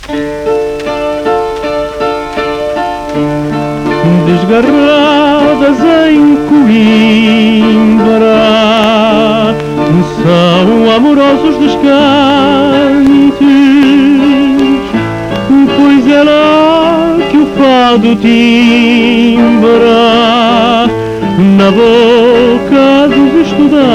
Desgarradas em Coimbra, são amorosos descantos, pois é lá que o fado timbra na boca dos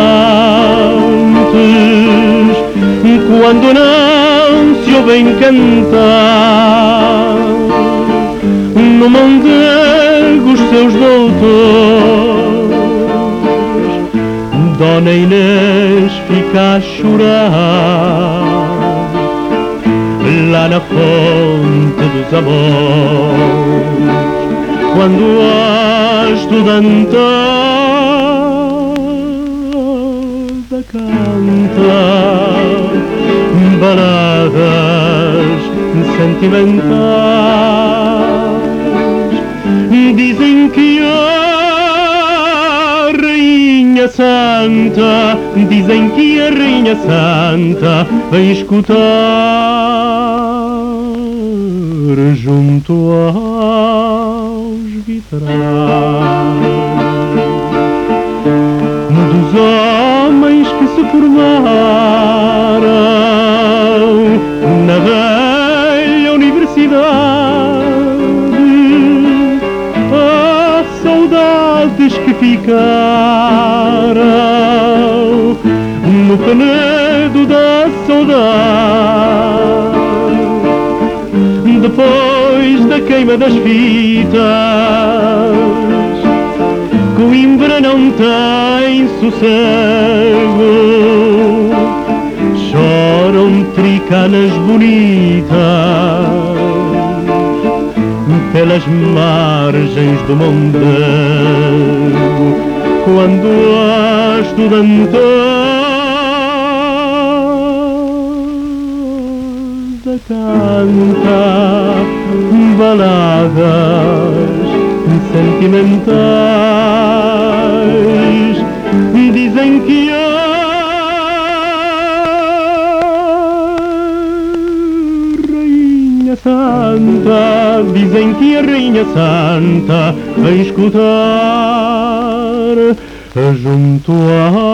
estudantes, quando não se ouvem cantar no Mondego os seus doutores. Dona Inês fica a chorar lá na fonte dos amores, quando a estudantada canta baladas sentimentais. Dizem que a Rainha Santa, dizem que a Rainha Santa vem escutar junto aos vitrais dos homens que se formaram na velha universidade. Saudades que ficaram no penedo da saudade, depois da queima das fitas. Coimbra não tem sossego, choram tricanas bonitas pelas margens do Mondego, quando a estudantada canta baladas sentimentais. Dizem que a Rainha Santa, dizem que a Rainha Santa vem escutar junto a